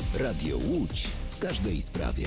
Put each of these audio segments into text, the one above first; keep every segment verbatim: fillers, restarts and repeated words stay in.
Radio Łódź w każdej sprawie.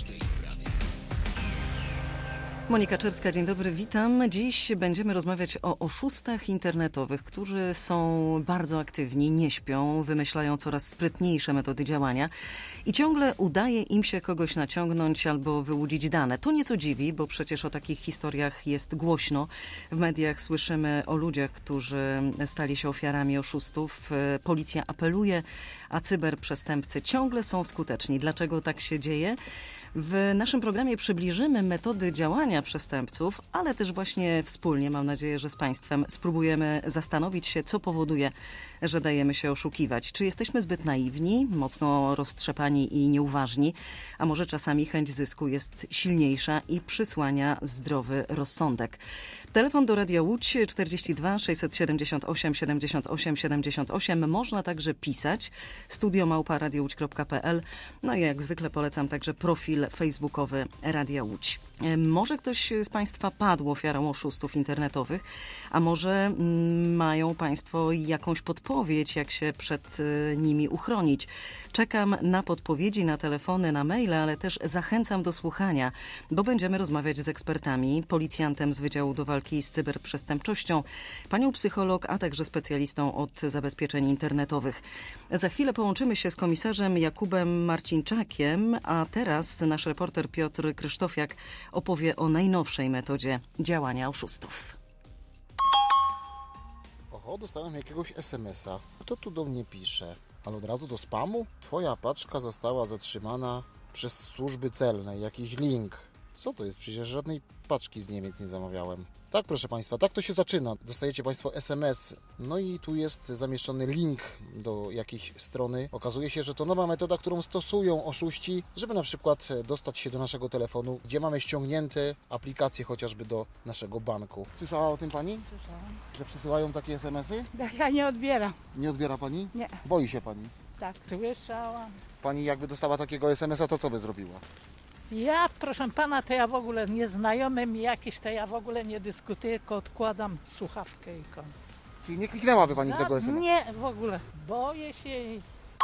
Monika Czerska, dzień dobry, witam. Dziś będziemy rozmawiać o oszustach internetowych, którzy są bardzo aktywni, nie śpią, wymyślają coraz sprytniejsze metody działania i ciągle udaje im się kogoś naciągnąć albo wyłudzić dane. To nieco dziwi, bo przecież o takich historiach jest głośno. W mediach słyszymy o ludziach, którzy stali się ofiarami oszustów. Policja apeluje, a cyberprzestępcy ciągle są skuteczni. Dlaczego tak się dzieje? W naszym programie przybliżymy metody działania przestępców, ale też właśnie wspólnie, mam nadzieję, że z Państwem spróbujemy zastanowić się, co powoduje, że dajemy się oszukiwać. Czy jesteśmy zbyt naiwni, mocno roztrzepani i nieuważni, a może czasami chęć zysku jest silniejsza i przysłania zdrowy rozsądek. Telefon do Radia Łódź czterdzieści dwa sześćset siedemdziesiąt osiem siedemdziesiąt osiem siedemdziesiąt osiem. Można także pisać studio małpa radio łódź kropka pe el. No i jak zwykle polecam także profil facebookowy Radia Łódź. Może ktoś z Państwa padł ofiarą oszustów internetowych, a może mają Państwo jakąś podpowiedź, jak się przed nimi uchronić. Czekam na podpowiedzi, na telefony, na maile, ale też zachęcam do słuchania, bo będziemy rozmawiać z ekspertami, policjantem z Wydziału do Walki z Cyberprzestępczością, panią psycholog, a także specjalistą od zabezpieczeń internetowych. Za chwilę połączymy się z komisarzem Jakubem Marcinczakiem, a teraz nasz reporter Piotr Krysztofiak opowie o najnowszej metodzie działania oszustów. Oho, dostałem jakiegoś es em es a. Kto tu do mnie pisze? Ale od razu do spamu? Twoja paczka została zatrzymana przez służby celne. Jakiś link. Co to jest? Przecież żadnej paczki z Niemiec nie zamawiałem. Tak, proszę Państwa, tak to się zaczyna. Dostajecie Państwo es em es, no i tu jest zamieszczony link do jakiejś strony. Okazuje się, że to nowa metoda, którą stosują oszuści, żeby na przykład dostać się do naszego telefonu, gdzie mamy ściągnięte aplikacje chociażby do naszego banku. Słyszała o tym Pani? Słyszałam. Że przysyłają takie es em esy? Ja nie odbieram. Nie odbiera Pani? Nie. Boi się Pani? Tak, słyszałam. Pani jakby dostała takiego es em es a, to co by zrobiła? Ja, proszę pana, to ja w ogóle nieznajomy mi jakiś, to ja w ogóle nie dyskutuję, tylko odkładam słuchawkę i koniec. Czyli nie kliknęłaby Pani w tego es em es a? Nie, w ogóle. Boję się jej.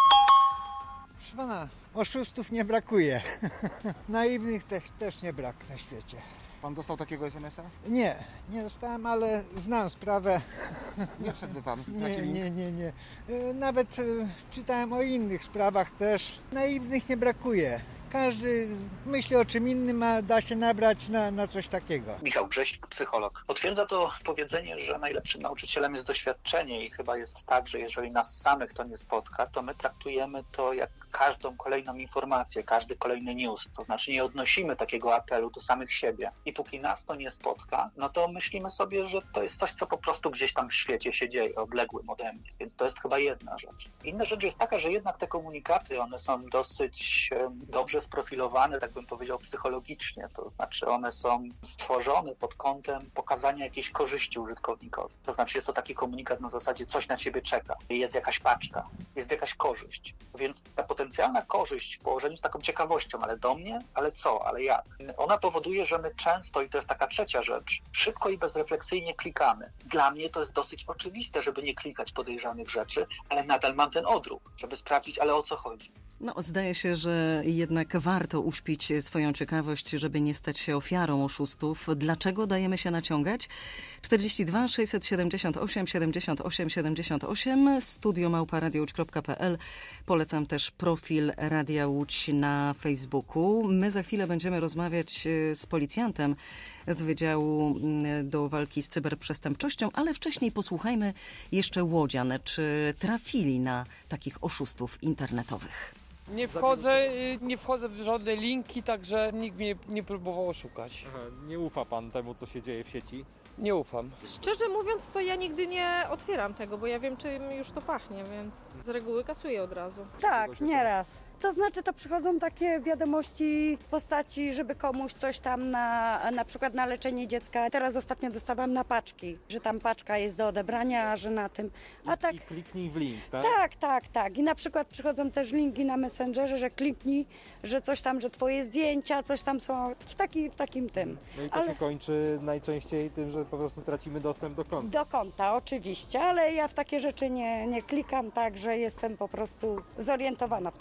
Proszę pana, oszustów nie brakuje. Naiwnych też, też nie brak na świecie. Pan dostał takiego es em es a? Nie, nie dostałem, ale znam sprawę. Nie wszedłby Pan w taki Nie, link? nie, nie, nie. E, Nawet e, czytałem o innych sprawach też. Naiwnych nie brakuje. Każdy myśli o czym innym, a da się nabrać na, na coś takiego. Michał Grześnik, psycholog. Potwierdza to powiedzenie, że najlepszym nauczycielem jest doświadczenie i chyba jest tak, że jeżeli nas samych to nie spotka, to my traktujemy to jak każdą kolejną informację, każdy kolejny news. To znaczy nie odnosimy takiego apelu do samych siebie. I póki nas to nie spotka, no to myślimy sobie, że to jest coś, co po prostu gdzieś tam w świecie się dzieje, odległym ode mnie. Więc to jest chyba jedna rzecz. Inna rzecz jest taka, że jednak te komunikaty, one są dosyć um, dobrze sprofilowane, tak bym powiedział, psychologicznie. To znaczy one są stworzone pod kątem pokazania jakiejś korzyści użytkownikowi. To znaczy jest to taki komunikat na zasadzie coś na ciebie czeka. Jest jakaś paczka, jest jakaś korzyść. Więc ta potencjalna korzyść w położeniu z taką ciekawością, ale do mnie, ale co, ale jak? Ona powoduje, że my często, i to jest taka trzecia rzecz, szybko i bezrefleksyjnie klikamy. Dla mnie to jest dosyć oczywiste, żeby nie klikać podejrzanych rzeczy, ale nadal mam ten odruch, żeby sprawdzić, ale o co chodzi. No, zdaje się, że jednak warto uśpić swoją ciekawość, żeby nie stać się ofiarą oszustów. Dlaczego dajemy się naciągać? czterdzieści dwa sześćset siedemdziesiąt osiem siedemdziesiąt osiem siedemdziesiąt osiem, studio małpa radio łódź kropka pe el. Polecam też profil Radia Łódź na Facebooku. My za chwilę będziemy rozmawiać z policjantem z Wydziału do Walki z Cyberprzestępczością, ale wcześniej posłuchajmy jeszcze łodzian, czy trafili na takich oszustów internetowych. Nie wchodzę, nie wchodzę w żadne linki, także nikt mnie nie próbował oszukać. Aha, nie ufa pan temu, co się dzieje w sieci? Nie ufam. Szczerze mówiąc, to ja nigdy nie otwieram tego, bo ja wiem, czym już to pachnie, więc z reguły kasuję od razu. Tak, nieraz. To znaczy, to przychodzą takie wiadomości w postaci, żeby komuś coś tam na, na przykład na leczenie dziecka. Teraz ostatnio dostawałam na paczki, że tam paczka jest do odebrania, że na tym. A I, tak. I kliknij w link, tak? Tak, tak, tak. I na przykład przychodzą też linki na Messengerze, że kliknij, że coś tam, że twoje zdjęcia, coś tam są w, taki, w takim tym. No i to ale... się kończy najczęściej tym, że po prostu tracimy dostęp do konta. Do konta, oczywiście, ale ja w takie rzeczy nie, nie klikam, tak, że jestem po prostu zorientowana w takich sprawach.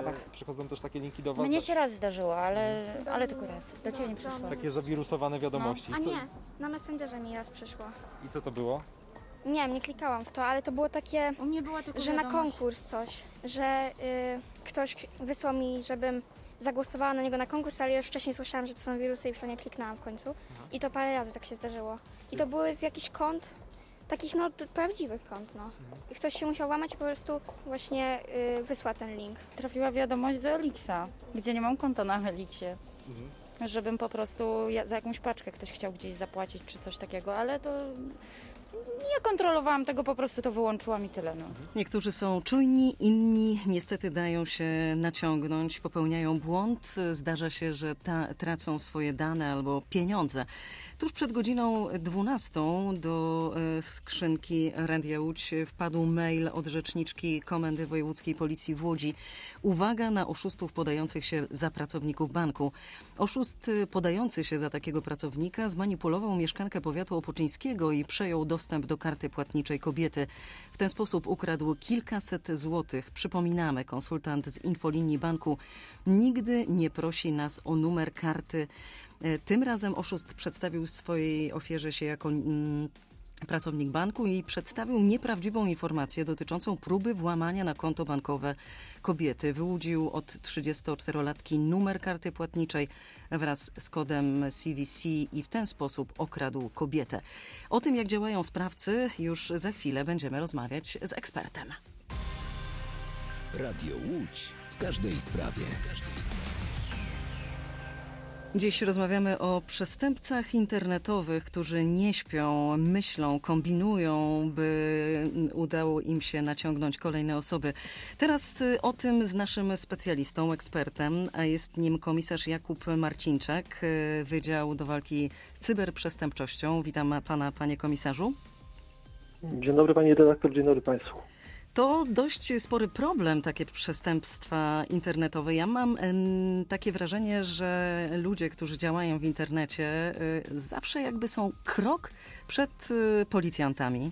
sprawach. Przychodzą też takie linki do Was? Mnie się raz zdarzyło, ale, ale tylko raz. Do Ciebie nie Do- przyszło. Takie zawirusowane wiadomości. A Co- nie, na Messengerze mi raz przyszło. I co to było? Nie wiem, nie klikałam w to, ale to było takie, U mnie była tylko że na wiadomość. konkurs coś, że y, ktoś wysłał mi, żebym zagłosowała na niego na konkurs, ale ja już wcześniej słyszałam, że to są wirusy i w to nie kliknęłam w końcu. I to parę razy tak się zdarzyło. I to były z jakichś kont, takich no t- prawdziwych kont, no. I ktoś się musiał łamać i po prostu właśnie y, wysłał ten link. Trafiła wiadomość z Elixa, gdzie nie mam konta na Elixie. Żebym po prostu ja- za jakąś paczkę ktoś chciał gdzieś zapłacić czy coś takiego, ale to nie kontrolowałam tego, po prostu to wyłączyłam i tyle. No. Niektórzy są czujni, inni niestety dają się naciągnąć, popełniają błąd. Zdarza się, że ta, tracą swoje dane albo pieniądze. Tuż przed godziną dwunastą do e, skrzynki Radia Łódź wpadł mail od rzeczniczki Komendy Wojewódzkiej Policji w Łodzi. Uwaga na oszustów podających się za pracowników banku. Oszust podający się za takiego pracownika zmanipulował mieszkankę powiatu opoczyńskiego i przejął dostęp do karty płatniczej kobiety. W ten sposób ukradł kilkaset złotych. Przypominamy, konsultant z infolinii banku nigdy nie prosi nas o numer karty. Tym razem oszust przedstawił swojej ofierze się jako mm, pracownik banku i przedstawił nieprawdziwą informację dotyczącą próby włamania na konto bankowe kobiety. Wyłudził od trzydziestoczterolatki numer karty płatniczej wraz z kodem C V C i w ten sposób okradł kobietę. O tym, jak działają sprawcy, już za chwilę będziemy rozmawiać z ekspertem. Radio Łódź w każdej sprawie. Dziś rozmawiamy o przestępcach internetowych, którzy nie śpią, myślą, kombinują, by udało im się naciągnąć kolejne osoby. Teraz o tym z naszym specjalistą, ekspertem, a jest nim komisarz Jakub Marcinczak, Wydział do Walki z Cyberprzestępczością. Witam pana, panie komisarzu. Dzień dobry pani redaktor, dzień dobry państwu. To dość spory problem, takie przestępstwa internetowe. Ja mam em, takie wrażenie, że ludzie, którzy działają w internecie, y, zawsze jakby są krok przed y, policjantami.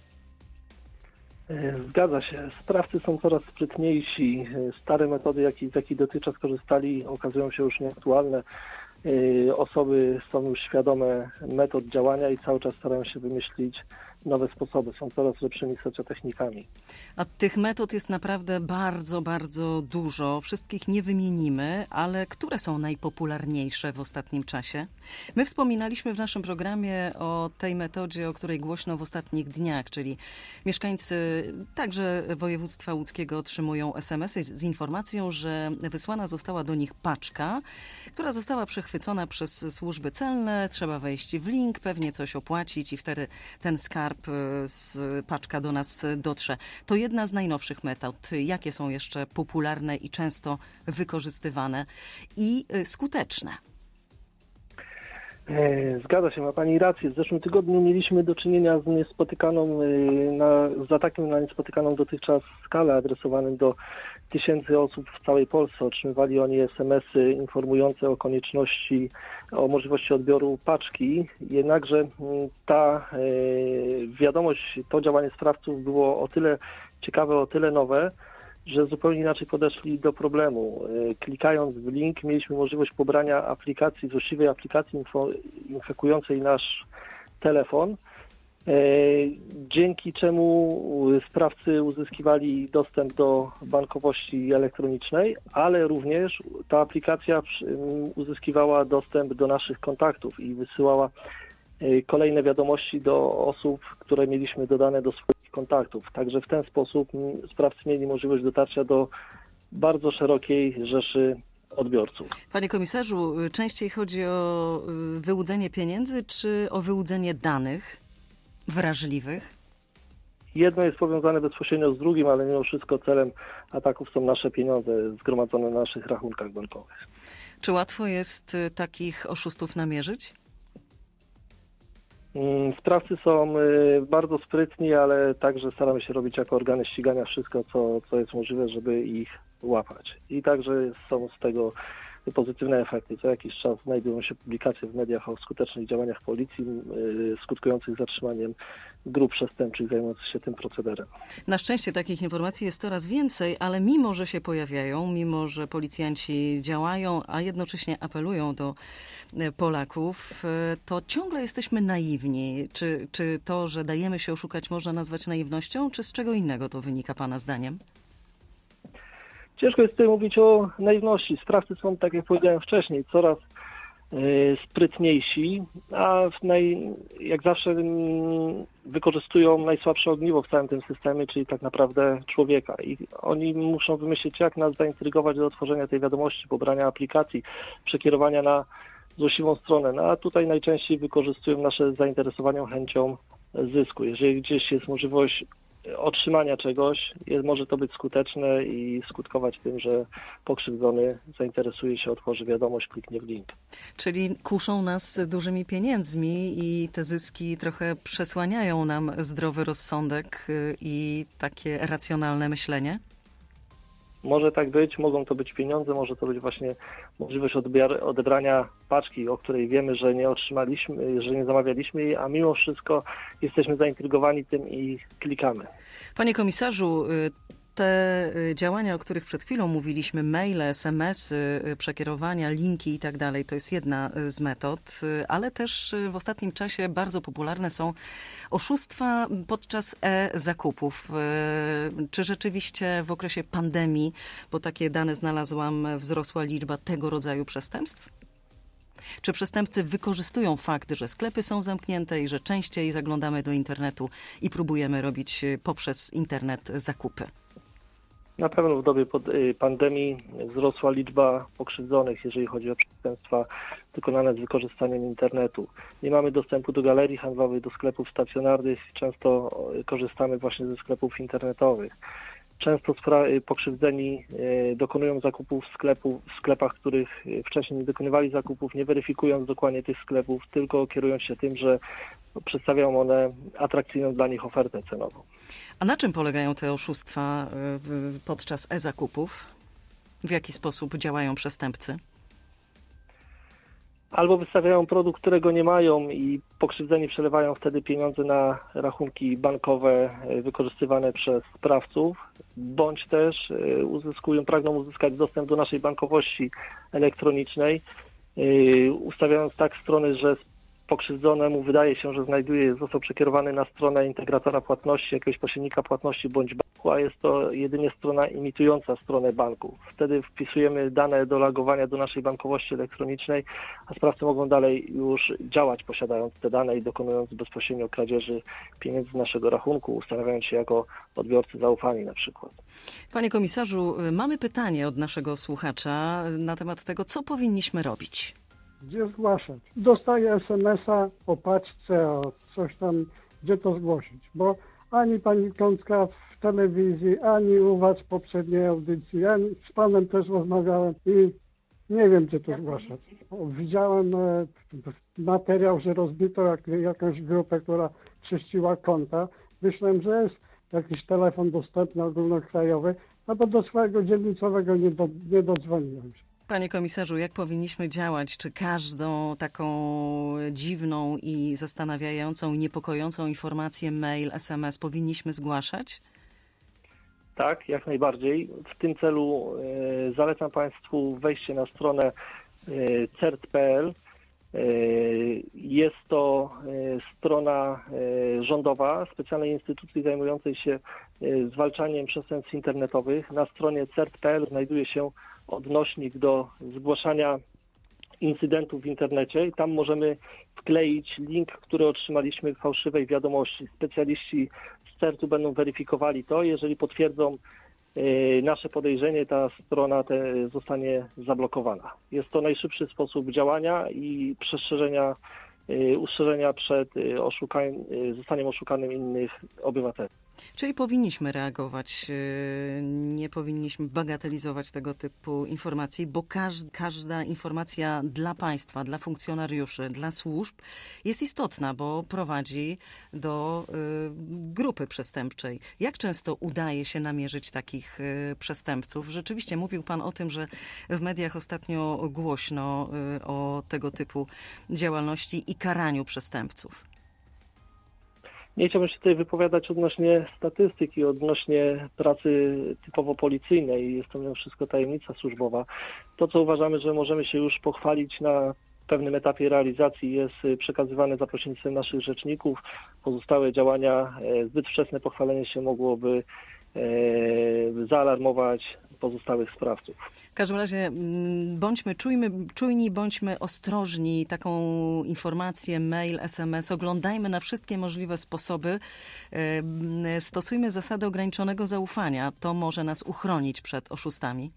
Zgadza się. Sprawcy są coraz sprytniejsi. Stare metody, jakie, z jakich dotychczas korzystali, okazują się już nieaktualne. Osoby są już świadome metod działania i cały czas starają się wymyślić nowe sposoby. Są coraz lepszymi socjotechnikami. A tych metod jest naprawdę bardzo, bardzo dużo. Wszystkich nie wymienimy, ale które są najpopularniejsze w ostatnim czasie? My wspominaliśmy w naszym programie o tej metodzie, o której głośno w ostatnich dniach, czyli mieszkańcy także województwa łódzkiego otrzymują es em esy z informacją, że wysłana została do nich paczka, która została przechwycona przez służby celne. Trzeba wejść w link, pewnie coś opłacić i wtedy ten skarb z paczka do nas dotrze. To jedna z najnowszych metod. Jakie są jeszcze popularne i często wykorzystywane i skuteczne? Zgadza się, ma pani rację. W zeszłym tygodniu mieliśmy do czynienia z niespotykaną, na, z atakiem na niespotykaną dotychczas skalę adresowanym do tysięcy osób w całej Polsce. Otrzymywali oni es em esy informujące o konieczności, o możliwości odbioru paczki. Jednakże ta wiadomość, to działanie sprawców było o tyle ciekawe, o tyle nowe, że zupełnie inaczej podeszli do problemu. Klikając w link mieliśmy możliwość pobrania aplikacji, złośliwej aplikacji info, infekującej nasz telefon, dzięki czemu sprawcy uzyskiwali dostęp do bankowości elektronicznej, ale również ta aplikacja uzyskiwała dostęp do naszych kontaktów i wysyłała kolejne wiadomości do osób, które mieliśmy dodane do swoich kontaktów. Także w ten sposób sprawcy mieli możliwość dotarcia do bardzo szerokiej rzeszy odbiorców. Panie komisarzu, częściej chodzi o wyłudzenie pieniędzy czy o wyłudzenie danych wrażliwych? Jedno jest powiązane bezpośrednio z drugim, ale mimo wszystko celem ataków są nasze pieniądze zgromadzone na naszych rachunkach bankowych. Czy łatwo jest takich oszustów namierzyć? Sprawcy są bardzo sprytni, ale także staramy się robić jako organy ścigania wszystko, co, co jest możliwe, żeby ich łapać. I także są z tego pozytywne efekty. Co jakiś czas znajdują się publikacje w mediach o skutecznych działaniach policji skutkujących zatrzymaniem grup przestępczych zajmujących się tym procederem. Na szczęście takich informacji jest coraz więcej, ale mimo, że się pojawiają, mimo, że policjanci działają, a jednocześnie apelują do Polaków, to ciągle jesteśmy naiwni. Czy, czy to, że dajemy się oszukać, można nazwać naiwnością, czy z czego innego to wynika Pana zdaniem? Ciężko jest tutaj mówić o naiwności. Sprawcy są, tak jak powiedziałem wcześniej, coraz sprytniejsi, a w naj, jak zawsze wykorzystują najsłabsze ogniwo w całym tym systemie, czyli tak naprawdę człowieka. I oni muszą wymyślić, jak nas zaintrygować do otworzenia tej wiadomości, pobrania aplikacji, przekierowania na złośliwą stronę. No a tutaj najczęściej wykorzystują nasze zainteresowanie chęcią zysku. Jeżeli gdzieś jest możliwość otrzymania czegoś, jest, może to być skuteczne i skutkować tym, że pokrzywdzony zainteresuje się, otworzy wiadomość, kliknie w link. Czyli kuszą nas dużymi pieniędzmi i te zyski trochę przesłaniają nam zdrowy rozsądek i takie racjonalne myślenie? Może tak być, mogą to być pieniądze, może to być właśnie możliwość odbiar- odebrania paczki, o której wiemy, że nie otrzymaliśmy, że nie zamawialiśmy jej, a mimo wszystko jesteśmy zaintrygowani tym i klikamy. Panie komisarzu, te działania, o których przed chwilą mówiliśmy, maile, es em esy, przekierowania, linki i tak dalej, to jest jedna z metod, ale też w ostatnim czasie bardzo popularne są oszustwa podczas e-zakupów. Czy rzeczywiście w okresie pandemii, bo takie dane znalazłam, wzrosła liczba tego rodzaju przestępstw? Czy przestępcy wykorzystują fakt, że sklepy są zamknięte i że częściej zaglądamy do internetu i próbujemy robić poprzez internet zakupy? Na pewno w dobie pandemii wzrosła liczba pokrzywdzonych, jeżeli chodzi o przestępstwa wykonane z wykorzystaniem internetu. Nie mamy dostępu do galerii handlowych, do sklepów stacjonarnych, często korzystamy właśnie ze sklepów internetowych. Często pokrzywdzeni dokonują zakupów w, sklepu, w sklepach, których wcześniej nie dokonywali zakupów, nie weryfikując dokładnie tych sklepów, tylko kierując się tym, że przedstawiają one atrakcyjną dla nich ofertę cenową. A na czym polegają te oszustwa podczas e-zakupów? W jaki sposób działają przestępcy? Albo wystawiają produkt, którego nie mają i pokrzywdzeni przelewają wtedy pieniądze na rachunki bankowe wykorzystywane przez sprawców, bądź też uzyskują, pragną uzyskać dostęp do naszej bankowości elektronicznej, ustawiając tak strony, że pokrzywdzonemu wydaje się, że znajduje, został przekierowany na stronę integratora płatności, jakiegoś pośrednika płatności bądź banku, a jest to jedynie strona imitująca stronę banku. Wtedy wpisujemy dane do logowania do naszej bankowości elektronicznej, a sprawcy mogą dalej już działać, posiadając te dane i dokonując bezpośrednio kradzieży pieniędzy z naszego rachunku, ustanawiając się jako odbiorcy zaufani na przykład. Panie komisarzu, mamy pytanie od naszego słuchacza na temat tego, co powinniśmy robić. Gdzie zgłaszać? Dostaję es emesa o paczce, o coś tam, gdzie to zgłosić, bo ani pani Kącka w telewizji, ani u was w poprzedniej audycji, ani z panem też rozmawiałem i nie wiem, gdzie to zgłaszać. O, widziałem e, materiał, że rozbito jak, jakąś grupę, która czyściła konta. Myślałem, że jest jakiś telefon dostępny ogólnokrajowy, a bo do swojego dzielnicowego nie, do, nie dodzwoniłem się. Panie komisarzu, jak powinniśmy działać? Czy każdą taką dziwną i zastanawiającą, niepokojącą informację, mail, es em es powinniśmy zgłaszać? Tak, jak najbardziej. W tym celu e, zalecam Państwu wejście na stronę e, cert kropka pe el. E, jest to e, strona e, rządowa, specjalnej instytucji zajmującej się e, zwalczaniem przestępstw internetowych. Na stronie cert kropka pe el znajduje się odnośnik do zgłaszania incydentów w internecie i tam możemy wkleić link, który otrzymaliśmy w fałszywej wiadomości. Specjaliści z certu będą weryfikowali to. Jeżeli potwierdzą y, nasze podejrzenie, ta strona te zostanie zablokowana. Jest to najszybszy sposób działania i przestrzeżenia, y, ustrzeżenia przed y, oszukan- y, zostaniem oszukanym innych obywateli. Czyli powinniśmy reagować, nie powinniśmy bagatelizować tego typu informacji, bo każda, każda informacja dla państwa, dla funkcjonariuszy, dla służb jest istotna, bo prowadzi do y, grupy przestępczej. Jak często udaje się namierzyć takich y, przestępców? Rzeczywiście mówił pan o tym, że w mediach ostatnio głośno y, o tego typu działalności i karaniu przestępców. Nie chciałbym się tutaj wypowiadać odnośnie statystyki, odnośnie pracy typowo policyjnej. Jest to mimo wszystko tajemnica służbowa. To, co uważamy, że możemy się już pochwalić na pewnym etapie realizacji, jest przekazywane za pośrednictwem naszych rzeczników. Pozostałe działania, zbyt wczesne pochwalenie się mogłoby zaalarmować pozostałych sprawców. W każdym razie bądźmy czujmy, czujni, bądźmy ostrożni. Taką informację, mail, es em es, oglądajmy na wszystkie możliwe sposoby. Stosujmy zasady ograniczonego zaufania. To może nas uchronić przed oszustami.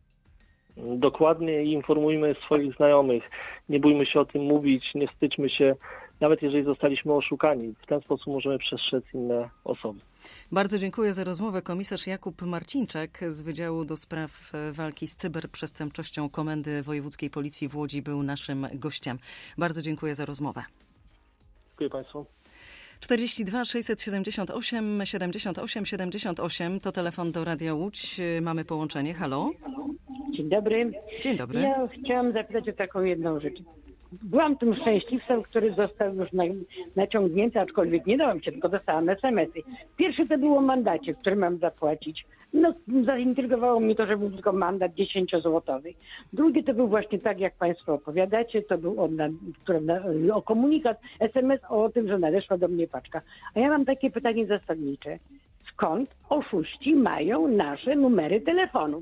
Dokładnie i informujmy swoich znajomych. Nie bójmy się o tym mówić, nie wstydźmy się, nawet jeżeli zostaliśmy oszukani. W ten sposób możemy przestrzec inne osoby. Bardzo dziękuję za rozmowę. Komisarz Jakub Marcinczak z Wydziału do Spraw Walki z Cyberprzestępczością Komendy Wojewódzkiej Policji w Łodzi był naszym gościem. Bardzo dziękuję za rozmowę. Dziękuję Państwu. czterdzieści dwa sześćset siedemdziesiąt osiem siedemdziesiąt osiem siedemdziesiąt osiem to telefon do Radia Łódź. Mamy połączenie. Halo? Dzień dobry. Dzień dobry. Ja chciałam zapytać o taką jedną rzecz. Byłam tym szczęśliwcem, który został już na, naciągnięty, aczkolwiek nie dałam się, tylko dostałam es em esy. Pierwszy to było mandacie, który mam zapłacić. No, zaintrygowało mnie to, że był tylko mandat dziesięciozłotowy. Drugi to był właśnie tak, jak Państwo opowiadacie, to był on na, na, o komunikat, es em es o tym, że nadeszła do mnie paczka. A ja mam takie pytanie zasadnicze. Skąd oszuści mają nasze numery telefonów?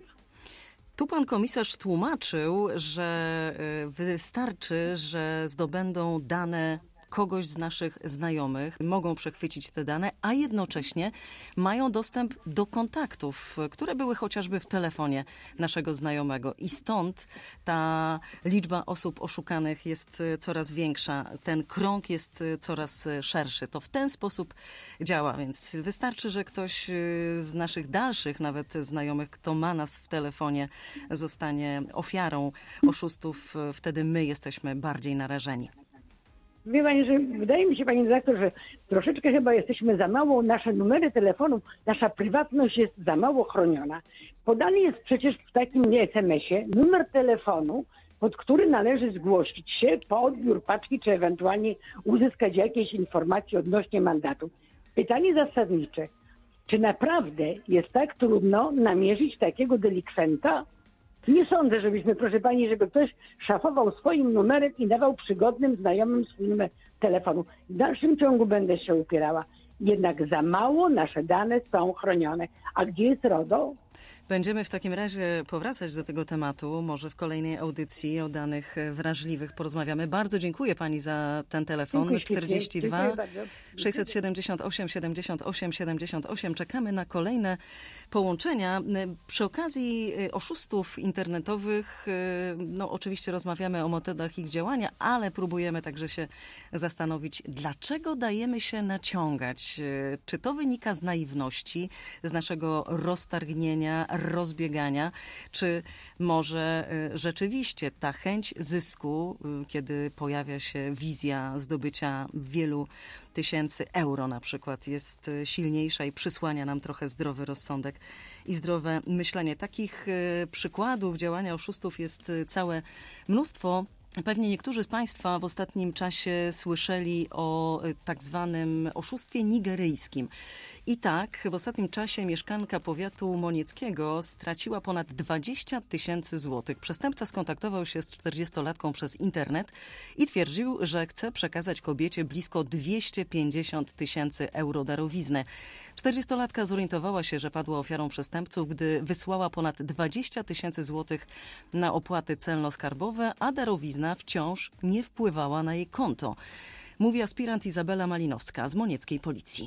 Tu pan komisarz tłumaczył, że wystarczy, że zdobędą dane kogoś z naszych znajomych, mogą przechwycić te dane, a jednocześnie mają dostęp do kontaktów, które były chociażby w telefonie naszego znajomego. I stąd ta liczba osób oszukanych jest coraz większa, ten krąg jest coraz szerszy. To w ten sposób działa, więc wystarczy, że ktoś z naszych dalszych nawet znajomych, kto ma nas w telefonie, zostanie ofiarą oszustów, wtedy my jesteśmy bardziej narażeni. Wie Pani, że wydaje mi się, Pani redaktor, że troszeczkę chyba jesteśmy za mało, nasze numery telefonów, nasza prywatność jest za mało chroniona. Podany jest przecież w takim nie es em esie numer telefonu, pod który należy zgłosić się po odbiór paczki, czy ewentualnie uzyskać jakieś informacje odnośnie mandatu. Pytanie zasadnicze, czy naprawdę jest tak trudno namierzyć takiego delikwenta? Nie sądzę, żebyśmy, proszę Pani, żeby ktoś szafował swoim numerem i dawał przygodnym znajomym swój numer telefonu. W dalszym ciągu będę się upierała. Jednak za mało nasze dane są chronione. A gdzie jest RODO? Będziemy w takim razie powracać do tego tematu. Może w kolejnej audycji o danych wrażliwych porozmawiamy. Bardzo dziękuję Pani za ten telefon. czterdzieści dwa sześćset siedemdziesiąt osiem siedemdziesiąt osiem siedemdziesiąt osiem. Czekamy na kolejne połączenia. Przy okazji oszustów internetowych, no oczywiście rozmawiamy o metodach ich działania, ale próbujemy także się zastanowić, dlaczego dajemy się naciągać. Czy to wynika z naiwności, z naszego roztargnienia, rozbiegania, czy może rzeczywiście ta chęć zysku, kiedy pojawia się wizja zdobycia wielu tysięcy euro na przykład, jest silniejsza i przysłania nam trochę zdrowy rozsądek i zdrowe myślenie. Takich przykładów działania oszustów jest całe mnóstwo. Pewnie niektórzy z Państwa w ostatnim czasie słyszeli o tak zwanym oszustwie nigeryjskim. I tak w ostatnim czasie mieszkanka powiatu monieckiego straciła ponad dwadzieścia tysięcy złotych. Przestępca skontaktował się z czterdziestolatką przez internet i twierdził, że chce przekazać kobiecie blisko dwieście pięćdziesiąt tysięcy euro darowiznę. czterdziestolatka zorientowała się, że padła ofiarą przestępców, gdy wysłała ponad dwadzieścia tysięcy złotych na opłaty celno-skarbowe, a darowizna wciąż nie wpływała na jej konto. Mówi aspirant Izabela Malinowska z monieckiej policji.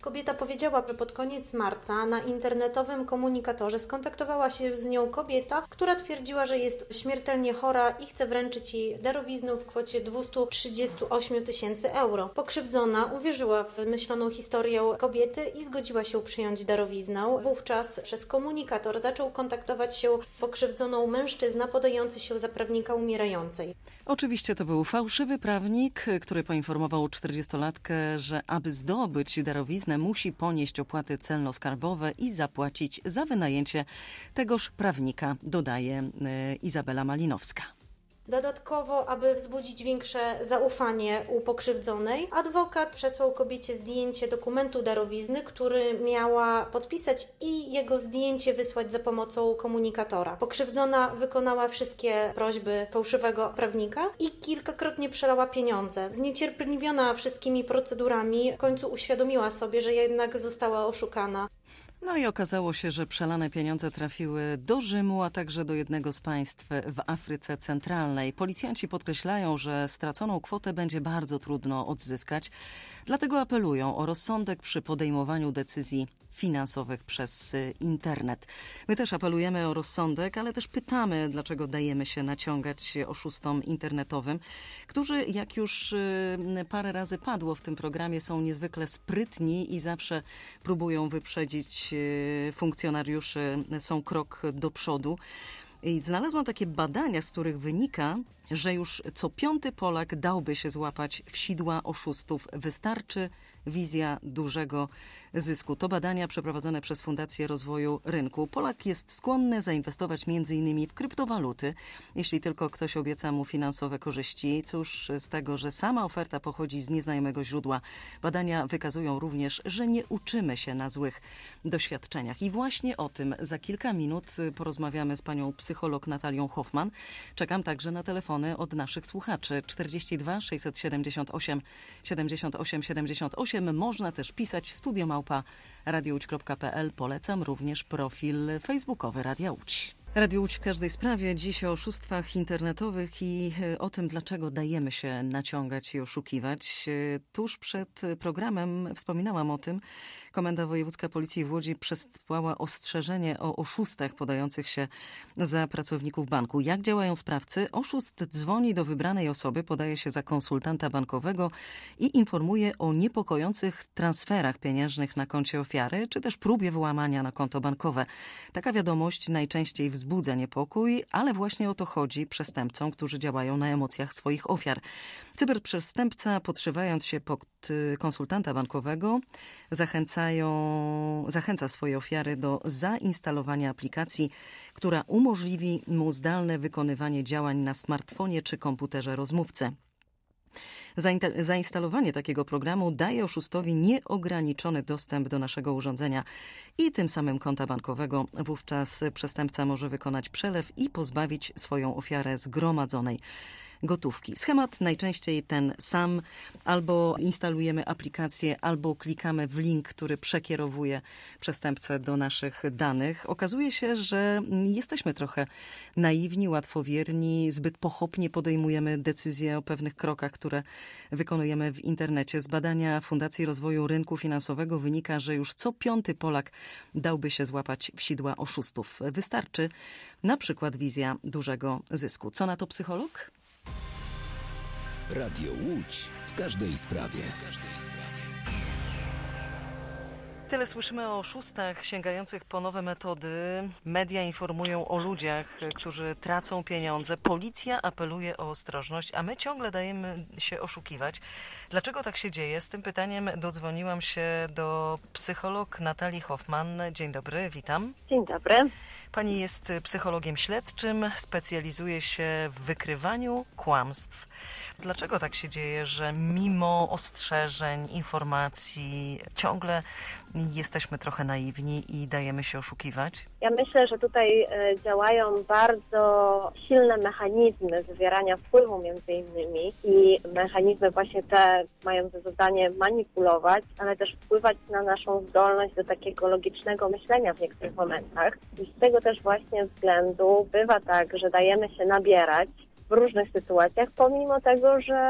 Kobieta powiedziała, że pod koniec marca na internetowym komunikatorze skontaktowała się z nią kobieta, która twierdziła, że jest śmiertelnie chora i chce wręczyć jej darowiznę w kwocie dwieście trzydzieści osiem tysięcy euro. Pokrzywdzona uwierzyła w wymyśloną historię kobiety i zgodziła się przyjąć darowiznę. Wówczas przez komunikator zaczął kontaktować się z pokrzywdzoną mężczyzna podający się za prawnika umierającej. Oczywiście to był fałszywy prawnik, który poinformował czterdziestolatkę, że aby zdobyć darowiznę, musi ponieść opłaty celno-skarbowe i zapłacić za wynajęcie tegoż prawnika, dodaje Izabela Malinowska. Dodatkowo, aby wzbudzić większe zaufanie u pokrzywdzonej, adwokat przesłał kobiecie zdjęcie dokumentu darowizny, który miała podpisać i jego zdjęcie wysłać za pomocą komunikatora. Pokrzywdzona wykonała wszystkie prośby fałszywego prawnika i kilkakrotnie przelała pieniądze. Zniecierpliwiona wszystkimi procedurami, w końcu uświadomiła sobie, że jednak została oszukana. No i okazało się, że przelane pieniądze trafiły do Rzymu, a także do jednego z państw w Afryce Centralnej. Policjanci podkreślają, że straconą kwotę będzie bardzo trudno odzyskać, dlatego apelują o rozsądek przy podejmowaniu decyzji finansowych przez internet. My też apelujemy o rozsądek, ale też pytamy, dlaczego dajemy się naciągać oszustom internetowym, którzy, jak już parę razy padło w tym programie, są niezwykle sprytni i zawsze próbują wyprzedzić funkcjonariuszy, są krok do przodu. I znalazłam takie badania, z których wynika, że już co piąty Polak dałby się złapać w sidła oszustów. Wystarczy wizja dużego zysku. To badania przeprowadzone przez Fundację Rozwoju Rynku. Polak jest skłonny zainwestować między innymi w kryptowaluty, jeśli tylko ktoś obieca mu finansowe korzyści. Cóż z tego, że sama oferta pochodzi z nieznajomego źródła. Badania wykazują również, że nie uczymy się na złych doświadczeniach. I właśnie o tym za kilka minut porozmawiamy z panią psycholog Natalią Hoffman. Czekam także na telefony od naszych słuchaczy. czterdzieści dwa sześćset siedemdziesiąt osiem siedemdziesiąt osiem siedemdziesiąt osiem. Można też pisać studio małpa radio łódź kropka pe el. Polecam również profil facebookowy Radia Łódź. Radio Łódź w każdej sprawie. Dziś o oszustwach internetowych i o tym, dlaczego dajemy się naciągać i oszukiwać. Tuż przed programem wspominałam o tym. Komenda Wojewódzka Policji w Łodzi przesłała ostrzeżenie o oszustach podających się za pracowników banku. Jak działają sprawcy? Oszust dzwoni do wybranej osoby, podaje się za konsultanta bankowego i informuje o niepokojących transferach pieniężnych na koncie ofiary, czy też próbie włamania na konto bankowe. Taka wiadomość najczęściej wzbudza niepokój, ale właśnie o to chodzi przestępcom, którzy działają na emocjach swoich ofiar. Cyberprzestępca, podszywając się pod konsultanta bankowego, zachęcają, zachęca swoje ofiary do zainstalowania aplikacji, która umożliwi mu zdalne wykonywanie działań na smartfonie czy komputerze rozmówcy. Zainstalowanie takiego programu daje oszustowi nieograniczony dostęp do naszego urządzenia i tym samym konta bankowego. Wówczas przestępca może wykonać przelew i pozbawić swoją ofiarę zgromadzonej gotówki. Schemat najczęściej ten sam. Albo instalujemy aplikację, albo klikamy w link, który przekierowuje przestępcę do naszych danych. Okazuje się, że jesteśmy trochę naiwni, łatwowierni, zbyt pochopnie podejmujemy decyzje o pewnych krokach, które wykonujemy w internecie. Z badania Fundacji Rozwoju Rynku Finansowego wynika, że już co piąty Polak dałby się złapać w sidła oszustów. Wystarczy na przykład wizja dużego zysku. Co na to psycholog? Radio Łódź w każdej sprawie. Tyle słyszymy o oszustach sięgających po nowe metody. Media informują o ludziach, którzy tracą pieniądze. Policja apeluje o ostrożność, a my ciągle dajemy się oszukiwać. Dlaczego tak się dzieje? Z tym pytaniem dodzwoniłam się do psycholog Natalii Hoffman. Dzień dobry, witam. Dzień dobry. Pani jest psychologiem śledczym, specjalizuje się w wykrywaniu kłamstw. Dlaczego tak się dzieje, że mimo ostrzeżeń, informacji ciągle jesteśmy trochę naiwni i dajemy się oszukiwać? Ja myślę, że tutaj działają bardzo silne mechanizmy wywierania wpływu między innymi i mechanizmy właśnie te mają za zadanie manipulować, ale też wpływać na naszą zdolność do takiego logicznego myślenia w niektórych momentach. I z tego też właśnie względu bywa tak, że dajemy się nabierać w różnych sytuacjach, pomimo tego, że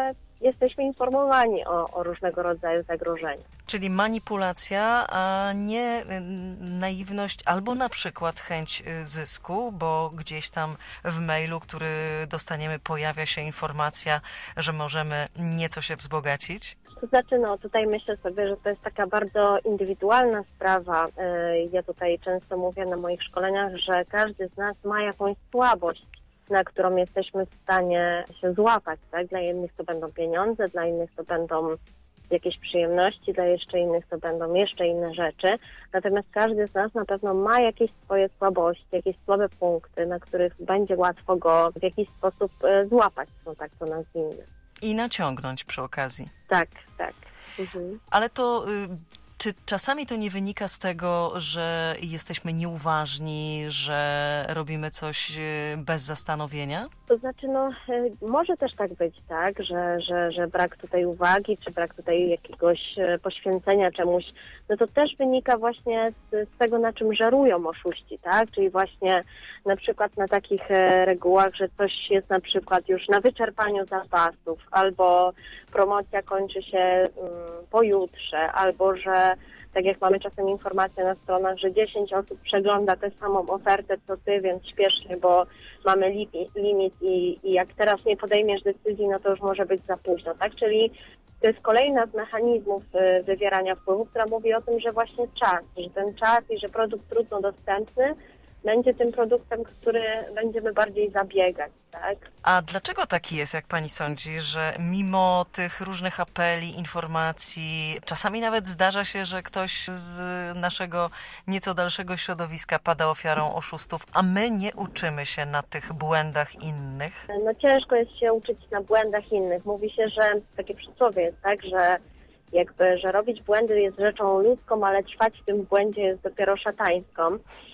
jesteśmy informowani o, o różnego rodzaju zagrożeniach. Czyli manipulacja, a nie naiwność albo na przykład chęć zysku, bo gdzieś tam w mailu, który dostaniemy, pojawia się informacja, że możemy nieco się wzbogacić? To znaczy, no tutaj myślę sobie, że to jest taka bardzo indywidualna sprawa. Ja tutaj często mówię na moich szkoleniach, że każdy z nas ma jakąś słabość, na którą jesteśmy w stanie się złapać, tak? Dla jednych to będą pieniądze, dla innych to będą jakieś przyjemności, dla jeszcze innych to będą jeszcze inne rzeczy. Natomiast każdy z nas na pewno ma jakieś swoje słabości, jakieś słabe punkty, na których będzie łatwo go w jakiś sposób złapać, no tak to nazwijmy. I naciągnąć przy okazji. Tak, tak. Mhm. Ale to... Y- Czy czasami to nie wynika z tego, że jesteśmy nieuważni, że robimy coś bez zastanowienia? To znaczy, no może też tak być, tak, że, że, że brak tutaj uwagi, czy brak tutaj jakiegoś poświęcenia czemuś, no to też wynika właśnie z, z tego, na czym żerują oszuści, tak, czyli właśnie na przykład na takich regułach, że coś jest na przykład już na wyczerpaniu zapasów, albo promocja kończy się um, pojutrze, albo że tak jak mamy czasem informacje na stronach, że dziesięć osób przegląda tę samą ofertę co ty, więc śpiesznie, bo mamy limit, limit i, i jak teraz nie podejmiesz decyzji, no to już może być za późno, tak? Czyli to jest kolejna z mechanizmów wywierania wpływu, która mówi o tym, że właśnie czas, że ten czas i że produkt trudno dostępny będzie tym produktem, który będziemy bardziej zabiegać, tak? A dlaczego tak jest, jak pani sądzi, że mimo tych różnych apeli, informacji, czasami nawet zdarza się, że ktoś z naszego nieco dalszego środowiska pada ofiarą oszustów, a my nie uczymy się na tych błędach innych? No ciężko jest się uczyć na błędach innych. Mówi się, że takie przysłowie jest tak, że jakby, że robić błędy jest rzeczą ludzką, ale trwać w tym błędzie jest dopiero szatańską.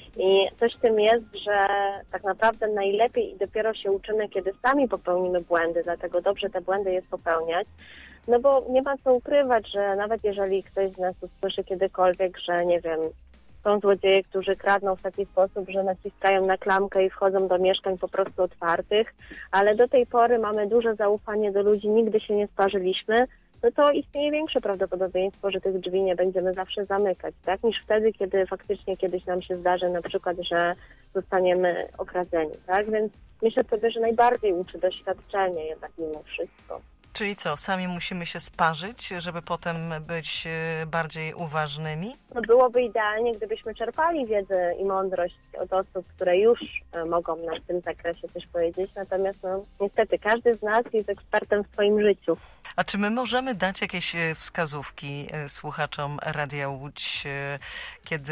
I coś w tym jest, że tak naprawdę najlepiej i dopiero się uczymy, kiedy sami popełnimy błędy, dlatego dobrze te błędy jest popełniać. No bo nie ma co ukrywać, że nawet jeżeli ktoś z nas usłyszy kiedykolwiek, że nie wiem, są złodzieje, którzy kradną w taki sposób, że naciskają na klamkę i wchodzą do mieszkań po prostu otwartych, ale do tej pory mamy duże zaufanie do ludzi, nigdy się nie sparzyliśmy, no to istnieje większe prawdopodobieństwo, że tych drzwi nie będziemy zawsze zamykać, tak? Niż wtedy, kiedy faktycznie kiedyś nam się zdarzy na przykład, że zostaniemy okradzeni, tak? Więc myślę sobie, że najbardziej uczy doświadczenie jednak mimo wszystko. Czyli co, sami musimy się sparzyć, żeby potem być bardziej uważnymi? No byłoby idealnie, gdybyśmy czerpali wiedzę i mądrość od osób, które już mogą nam w tym zakresie coś powiedzieć, natomiast no niestety każdy z nas jest ekspertem w swoim życiu. A czy my możemy dać jakieś wskazówki słuchaczom Radia Łódź, kiedy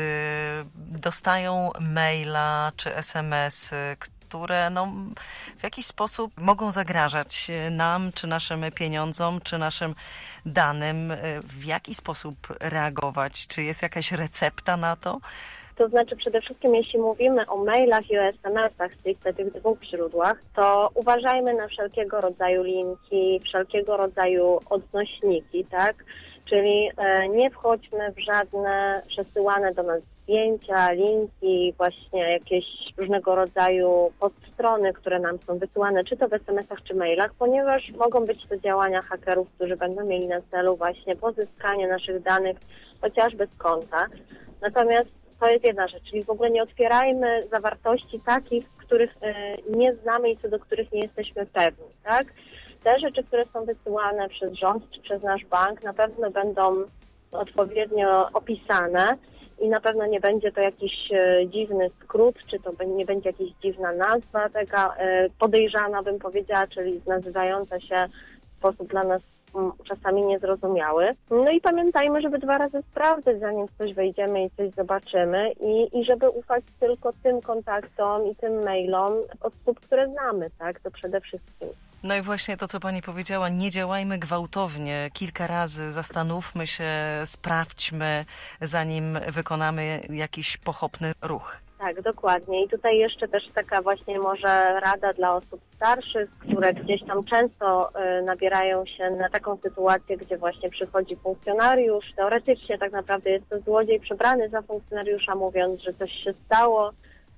dostają maila czy esemesy, które no, w jakiś sposób mogą zagrażać nam, czy naszym pieniądzom, czy naszym danym? W jaki sposób reagować? Czy jest jakaś recepta na to? To znaczy przede wszystkim, jeśli mówimy o mailach i o es em esach, stricte tych dwóch źródłach, to uważajmy na wszelkiego rodzaju linki, wszelkiego rodzaju odnośniki, tak? Czyli e, nie wchodźmy w żadne przesyłane do nas zdjęcia, linki, właśnie jakieś różnego rodzaju podstrony, które nam są wysyłane, czy to w es em esach, czy mailach, ponieważ mogą być to działania hakerów, którzy będą mieli na celu właśnie pozyskanie naszych danych, chociażby z konta. Natomiast to jest jedna rzecz, czyli w ogóle nie otwierajmy zawartości takich, których nie znamy i co do których nie jesteśmy pewni, tak? Te rzeczy, które są wysyłane przez rząd czy przez nasz bank, na pewno będą odpowiednio opisane i na pewno nie będzie to jakiś dziwny skrót, czy to nie będzie jakaś dziwna nazwa taka podejrzana, bym powiedziała, czyli nazywająca się w sposób dla nas czasami niezrozumiały. No i pamiętajmy, żeby dwa razy sprawdzać, zanim w coś wejdziemy i coś zobaczymy i, i żeby ufać tylko tym kontaktom i tym mailom osób, które znamy, tak? To przede wszystkim. No i właśnie to, co pani powiedziała, nie działajmy gwałtownie. Kilka razy zastanówmy się, sprawdźmy, zanim wykonamy jakiś pochopny ruch. Tak, dokładnie. I tutaj jeszcze też taka właśnie może rada dla osób starszych, które gdzieś tam często y, nabierają się na taką sytuację, gdzie właśnie przychodzi funkcjonariusz. Teoretycznie tak naprawdę jest to złodziej przebrany za funkcjonariusza, mówiąc, że coś się stało,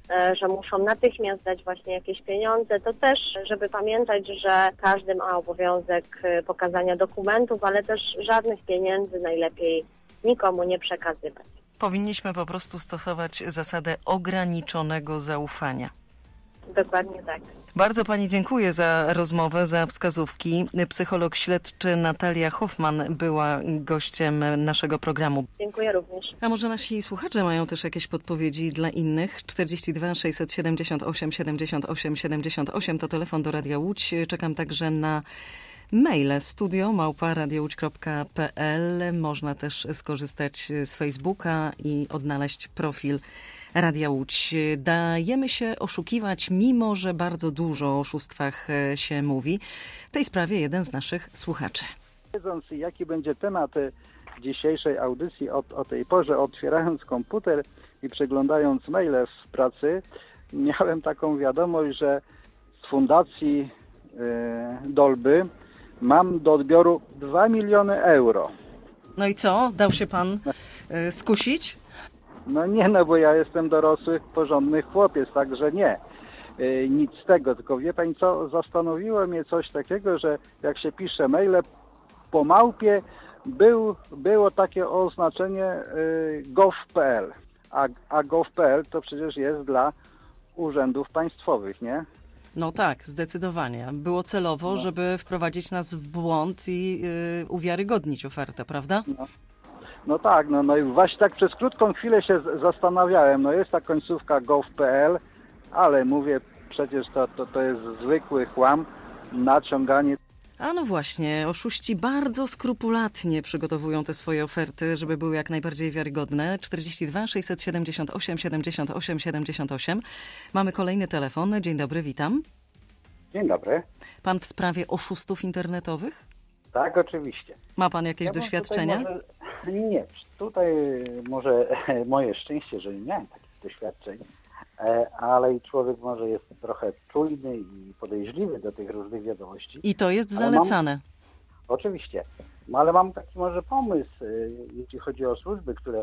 że muszą natychmiast dać właśnie jakieś pieniądze, to też, żeby pamiętać, że każdy ma obowiązek pokazania dokumentów, ale też żadnych pieniędzy najlepiej nikomu nie przekazywać. Powinniśmy po prostu stosować zasadę ograniczonego zaufania. Dokładnie tak. Bardzo Pani dziękuję za rozmowę, za wskazówki. Psycholog śledczy Natalia Hoffman była gościem naszego programu. Dziękuję również. A może nasi słuchacze mają też jakieś podpowiedzi dla innych? czterdzieści dwa sześćset siedemdziesiąt osiem siedemdziesiąt osiem siedemdziesiąt osiem to telefon do Radia Łódź. Czekam także na maile studio małpa radiołódź kropka pe el. Można też skorzystać z Facebooka i odnaleźć profil Radia Łódź. Dajemy się oszukiwać, mimo że bardzo dużo o oszustwach się mówi. W tej sprawie jeden z naszych słuchaczy. Wiedząc, jaki będzie temat dzisiejszej audycji o, o tej porze, otwierając komputer i przeglądając maile w pracy, miałem taką wiadomość, że z fundacji e, Dolby mam do odbioru dwa miliony euro. No i co? Dał się pan e, skusić? No nie, no bo ja jestem dorosły, porządny chłopiec, także nie. Yy, nic z tego, tylko wie pani co, zastanowiło mnie coś takiego, że jak się pisze maile po małpie, był, było takie oznaczenie yy, gov kropka pe el, a, a gov kropka pe el to przecież jest dla urzędów państwowych, nie? No tak, zdecydowanie. Było celowo, no. żeby wprowadzić nas w błąd i yy, uwiarygodnić ofertę, prawda? No. No tak, no, no i właśnie tak przez krótką chwilę się zastanawiałem, no jest ta końcówka gov kropka pe el, ale mówię, przecież to, to, to jest zwykły chłam, naciąganie. A no właśnie, oszuści bardzo skrupulatnie przygotowują te swoje oferty, żeby były jak najbardziej wiarygodne. czterdzieści dwa sześćset siedemdziesiąt osiem siedemdziesiąt osiem siedemdziesiąt osiem. Mamy kolejny telefon. Dzień dobry, witam. Dzień dobry. Pan w sprawie oszustów internetowych? Tak, oczywiście. Ma pan jakieś ja doświadczenia? Może, nie, tutaj może moje szczęście, że nie miałem takich doświadczeń, ale i człowiek może jest trochę czujny i podejrzliwy do tych różnych wiadomości. I to jest zalecane. Mam, oczywiście, ale mam taki może pomysł, jeśli chodzi o służby, które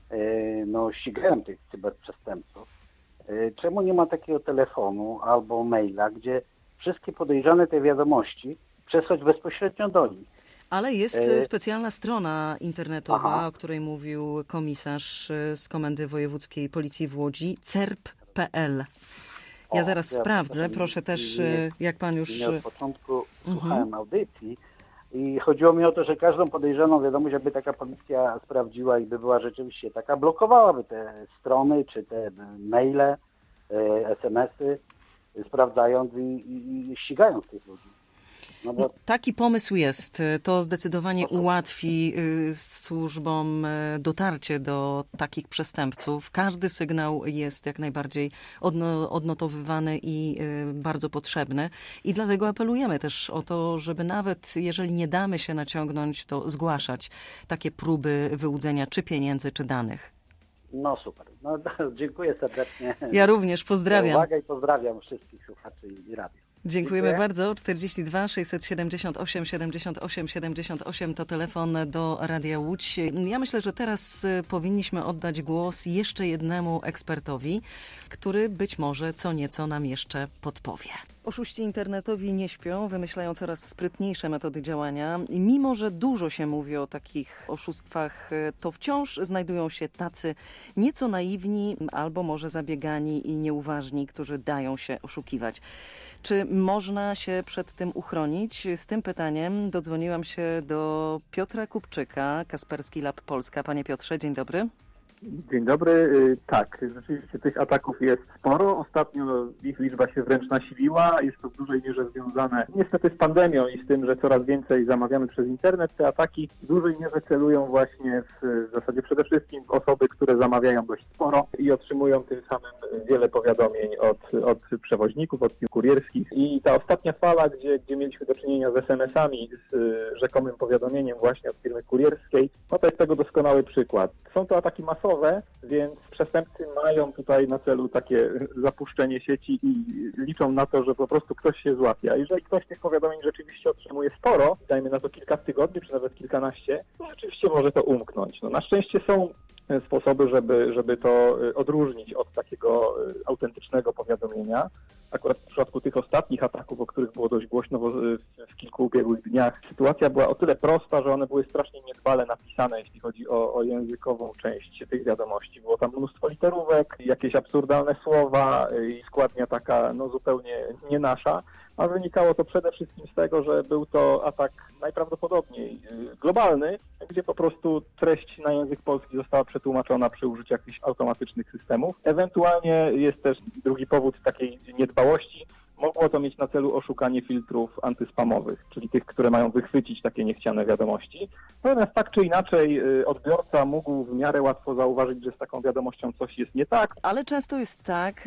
no, ścigają tych cyberprzestępców. Czemu nie ma takiego telefonu albo maila, gdzie wszystkie podejrzane te wiadomości przesłać bezpośrednio do nich? Ale jest e... specjalna strona internetowa, Aha. o której mówił komisarz z Komendy Wojewódzkiej Policji w Łodzi, cerp kropka pe el. Ja o, zaraz ja sprawdzę, proszę też, nie, jak pan już... Nie od początku mhm. słuchałem audycji i chodziło mi o to, że każdą podejrzaną wiadomość, jakby taka policja sprawdziła i by była rzeczywiście taka, blokowałaby te strony, czy te maile, es em esy, sprawdzając i, i, i ścigając tych ludzi. No bo... no, taki pomysł jest. To zdecydowanie ułatwi służbom dotarcie do takich przestępców. Każdy sygnał jest jak najbardziej odno, odnotowywany i bardzo potrzebny. I dlatego apelujemy też o to, żeby nawet jeżeli nie damy się naciągnąć, to zgłaszać takie próby wyłudzenia czy pieniędzy, czy danych. No super. No, dziękuję serdecznie. Ja również pozdrawiam. Uwaga i pozdrawiam wszystkich słuchaczy i radio. Dziękujemy Dziękuję. bardzo. czterdzieści dwa sześćset siedemdziesiąt osiem siedemdziesiąt osiem siedemdziesiąt osiem to telefon do Radia Łódź. Ja myślę, że teraz powinniśmy oddać głos jeszcze jednemu ekspertowi, który być może co nieco nam jeszcze podpowie. Oszuści internetowi nie śpią, wymyślają coraz sprytniejsze metody działania. I mimo że dużo się mówi o takich oszustwach, to wciąż znajdują się tacy nieco naiwni albo może zabiegani i nieuważni, którzy dają się oszukiwać. Czy można się przed tym uchronić? Z tym pytaniem dodzwoniłam się do Piotra Kupczyka, Kasperski Lab Polska. Panie Piotrze, dzień dobry. Dzień dobry. Tak, rzeczywiście tych ataków jest sporo. Ostatnio ich liczba się wręcz nasiliła. Jest to w dużej mierze związane niestety z pandemią i z tym, że coraz więcej zamawiamy przez internet. Te ataki w dużej mierze celują właśnie w, w zasadzie przede wszystkim w osoby, które zamawiają dość sporo i otrzymują tym samym wiele powiadomień od, od przewoźników, od firm kurierskich. I ta ostatnia fala, gdzie, gdzie mieliśmy do czynienia z es em esami, z y, rzekomym powiadomieniem właśnie od firmy kurierskiej, no to jest tego doskonały przykład. Są to ataki masowe, więc przestępcy mają tutaj na celu takie zapuszczenie sieci i liczą na to, że po prostu ktoś się złapie. A jeżeli ktoś tych powiadomień rzeczywiście otrzymuje sporo, dajmy na to kilka w tygodniu, czy nawet kilkanaście, to rzeczywiście może to umknąć. No, na szczęście są sposoby, żeby, żeby to odróżnić od takiego autentycznego powiadomienia. Akurat w przypadku tych ostatnich ataków, o których było dość głośno w, w kilku ubiegłych dniach, sytuacja była o tyle prosta, że one były strasznie niedbale napisane, jeśli chodzi o, o językową część tych wiadomości. Było tam mnóstwo literówek, jakieś absurdalne słowa i składnia taka no, zupełnie nie nasza, a wynikało to przede wszystkim z tego, że był to atak najprawdopodobniej globalny, gdzie po prostu treść na język polski została przetłumaczona przy użyciu jakichś automatycznych systemów. Ewentualnie jest też drugi powód takiej niedbałości. Mogło to mieć na celu oszukanie filtrów antyspamowych, czyli tych, które mają wychwycić takie niechciane wiadomości. Natomiast tak czy inaczej odbiorca mógł w miarę łatwo zauważyć, że z taką wiadomością coś jest nie tak. Ale często jest tak,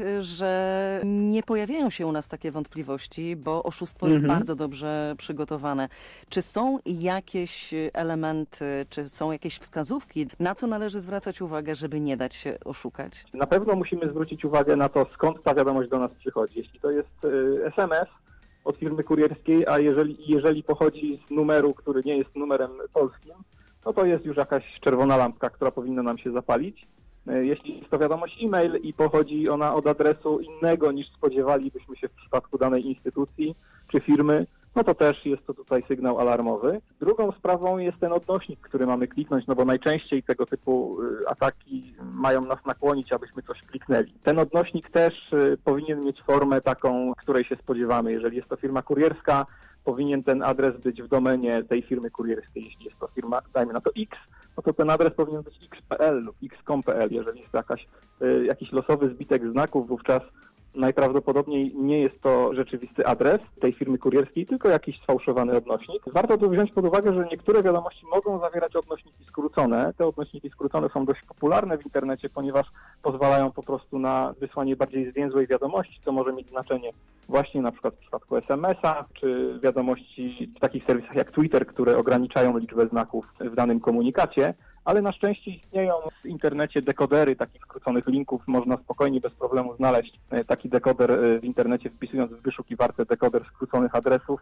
że nie pojawiają się u nas takie wątpliwości, bo oszustwo jest Mhm. bardzo dobrze przygotowane. Czy są jakieś elementy, czy są jakieś wskazówki, na co należy zwracać uwagę, żeby nie dać się oszukać? Na pewno musimy zwrócić uwagę na to, skąd ta wiadomość do nas przychodzi. Jeśli to jest es em es od firmy kurierskiej, a jeżeli, jeżeli pochodzi z numeru, który nie jest numerem polskim, no to jest już jakaś czerwona lampka, która powinna nam się zapalić. Jeśli jest to wiadomość e-mail i pochodzi ona od adresu innego niż spodziewalibyśmy się w przypadku danej instytucji czy firmy, no to też jest to tutaj sygnał alarmowy. Drugą sprawą jest ten odnośnik, który mamy kliknąć, no bo najczęściej tego typu ataki mają nas nakłonić, abyśmy coś kliknęli. Ten odnośnik też powinien mieć formę taką, której się spodziewamy. Jeżeli jest to firma kurierska, powinien ten adres być w domenie tej firmy kurierskiej. Jeśli jest to firma, dajmy na to X, no to ten adres powinien być x kropka p l lub x kropka com kropka p l. Jeżeli jest to jakaś, jakiś losowy zbitek znaków, wówczas najprawdopodobniej nie jest to rzeczywisty adres tej firmy kurierskiej, tylko jakiś sfałszowany odnośnik. Warto tu wziąć pod uwagę, że niektóre wiadomości mogą zawierać odnośniki skrócone. Te odnośniki skrócone są dość popularne w internecie, ponieważ pozwalają po prostu na wysłanie bardziej zwięzłej wiadomości, co może mieć znaczenie właśnie na przykład w przypadku es em es a, czy wiadomości w takich serwisach jak Twitter, które ograniczają liczbę znaków w danym komunikacie. Ale na szczęście istnieją w internecie dekodery takich skróconych linków. Można spokojnie, bez problemu znaleźć taki dekoder w internecie, wpisując w wyszukiwarkę dekoder skróconych adresów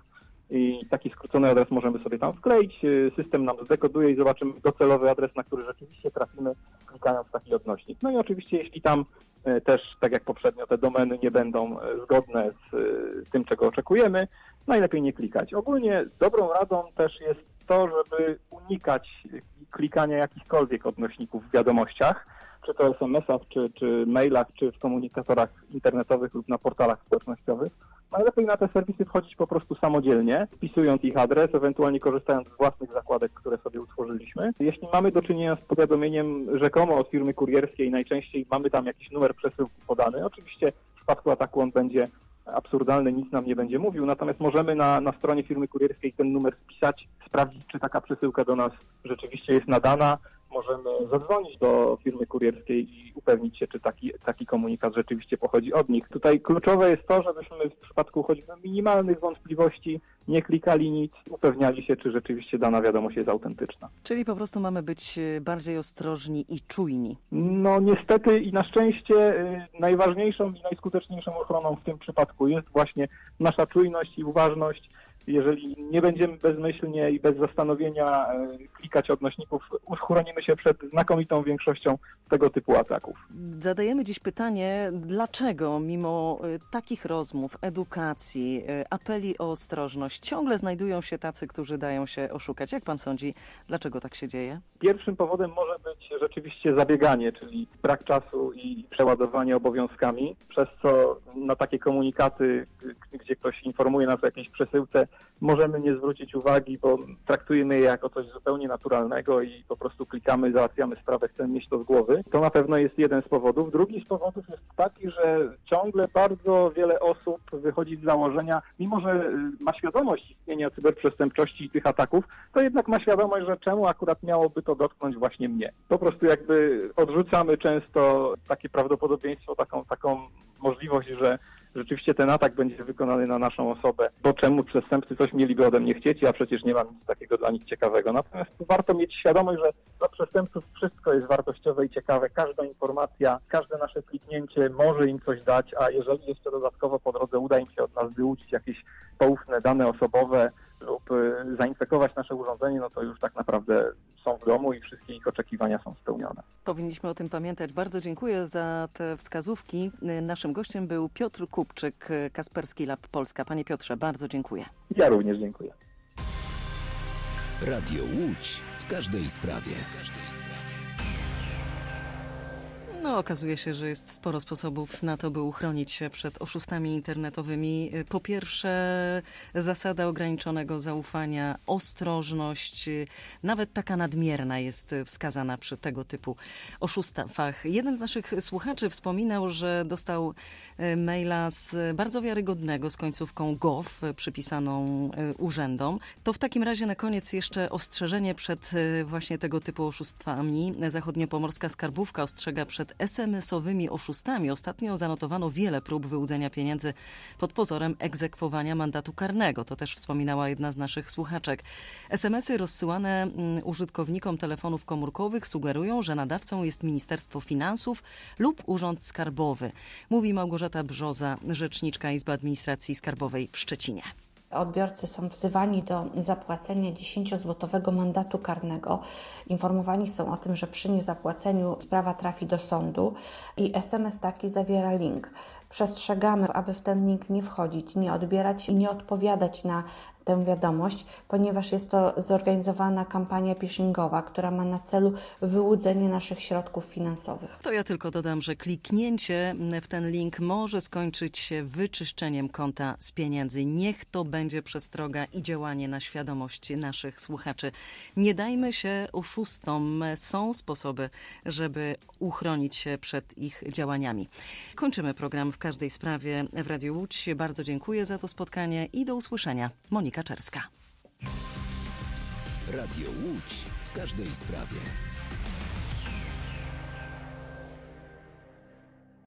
i taki skrócony adres możemy sobie tam wkleić. System nam zdekoduje i zobaczymy docelowy adres, na który rzeczywiście trafimy, klikając taki odnośnik. No i oczywiście, jeśli tam też, tak jak poprzednio, te domeny nie będą zgodne z tym, czego oczekujemy, najlepiej nie klikać. Ogólnie dobrą radą też jest to, żeby unikać klikania jakichkolwiek odnośników w wiadomościach, czy to es em es ach, czy, czy mailach, czy w komunikatorach internetowych lub na portalach społecznościowych. Najlepiej na te serwisy wchodzić po prostu samodzielnie, wpisując ich adres, ewentualnie korzystając z własnych zakładek, które sobie utworzyliśmy. Jeśli mamy do czynienia z powiadomieniem rzekomo od firmy kurierskiej, najczęściej mamy tam jakiś numer przesyłki podany. Oczywiście w przypadku ataku on będzie absurdalny, nic nam nie będzie mówił, natomiast możemy na, na stronie firmy kurierskiej ten numer wpisać, sprawdzić, czy taka przesyłka do nas rzeczywiście jest nadana. Możemy zadzwonić do firmy kurierskiej i upewnić się, czy taki, taki komunikat rzeczywiście pochodzi od nich. Tutaj kluczowe jest to, żebyśmy w przypadku choćby minimalnych wątpliwości nie klikali nic, upewniali się, czy rzeczywiście dana wiadomość jest autentyczna. Czyli po prostu mamy być bardziej ostrożni i czujni. No niestety i na szczęście najważniejszą i najskuteczniejszą ochroną w tym przypadku jest właśnie nasza czujność i uważność. Jeżeli nie będziemy bezmyślnie i bez zastanowienia klikać odnośników, uchronimy się przed znakomitą większością tego typu ataków. Zadajemy dziś pytanie, dlaczego mimo takich rozmów, edukacji, apeli o ostrożność, ciągle znajdują się tacy, którzy dają się oszukać? Jak pan sądzi, dlaczego tak się dzieje? Pierwszym powodem może być rzeczywiście zabieganie, czyli brak czasu i przeładowanie obowiązkami, przez co na takie komunikaty, gdzie ktoś informuje nas o jakiejś przesyłce, możemy nie zwrócić uwagi, bo traktujemy je jako coś zupełnie naturalnego i po prostu klikamy, załatwiamy sprawę, chcemy mieć to z głowy. To na pewno jest jeden z powodów. Drugi z powodów jest taki, że ciągle bardzo wiele osób wychodzi z założenia, mimo że ma świadomość istnienia cyberprzestępczości i tych ataków, to jednak ma świadomość, że czemu akurat miałoby to dotknąć właśnie mnie. Po prostu jakby odrzucamy często takie prawdopodobieństwo, taką, taką możliwość, że rzeczywiście ten atak będzie wykonany na naszą osobę, bo czemu przestępcy coś mieliby ode mnie chcieć, ja przecież nie mam nic takiego dla nich ciekawego. Natomiast warto mieć świadomość, że dla przestępców wszystko jest wartościowe i ciekawe. Każda informacja, każde nasze kliknięcie może im coś dać, a jeżeli jeszcze dodatkowo po drodze uda im się od nas wyłudzić jakieś poufne dane osobowe, lub zainfekować nasze urządzenie, no to już tak naprawdę są w domu i wszystkie ich oczekiwania są spełnione. Powinniśmy o tym pamiętać. Bardzo dziękuję za te wskazówki. Naszym gościem był Piotr Kupczyk, Kaspersky Lab Polska. Panie Piotrze, bardzo dziękuję. Ja również dziękuję. Radio Łódź w każdej sprawie. No, okazuje się, że jest sporo sposobów na to, by uchronić się przed oszustami internetowymi. Po pierwsze, zasada ograniczonego zaufania, ostrożność, nawet taka nadmierna jest wskazana przy tego typu oszustwach. Jeden z naszych słuchaczy wspominał, że dostał maila z bardzo wiarygodnego, z końcówką gov przypisaną urzędom. To w takim razie na koniec jeszcze ostrzeżenie przed właśnie tego typu oszustwami. Zachodniopomorska Skarbówka ostrzega przed es em esowymi oszustami. Ostatnio zanotowano wiele prób wyłudzenia pieniędzy pod pozorem egzekwowania mandatu karnego. To też wspominała jedna z naszych słuchaczek. es em esy rozsyłane użytkownikom telefonów komórkowych sugerują, że nadawcą jest Ministerstwo Finansów lub Urząd Skarbowy. Mówi Małgorzata Brzoza, rzeczniczka Izby Administracji Skarbowej w Szczecinie. Odbiorcy są wzywani do zapłacenia dziesięciozłotowego mandatu karnego. Informowani są o tym, że przy niezapłaceniu sprawa trafi do sądu i es em es taki zawiera link. Przestrzegamy, aby w ten link nie wchodzić, nie odbierać i nie odpowiadać na tę wiadomość, ponieważ jest to zorganizowana kampania phishingowa, która ma na celu wyłudzenie naszych środków finansowych. To ja tylko dodam, że kliknięcie w ten link może skończyć się wyczyszczeniem konta z pieniędzy. Niech to będzie przestroga i działanie na świadomość naszych słuchaczy. Nie dajmy się oszustom. Są sposoby, żeby uchronić się przed ich działaniami. Kończymy program w każdej sprawie w Radiu Łódź. Bardzo dziękuję za to spotkanie i do usłyszenia. Monika Czerska. Radio Łódź w każdej sprawie.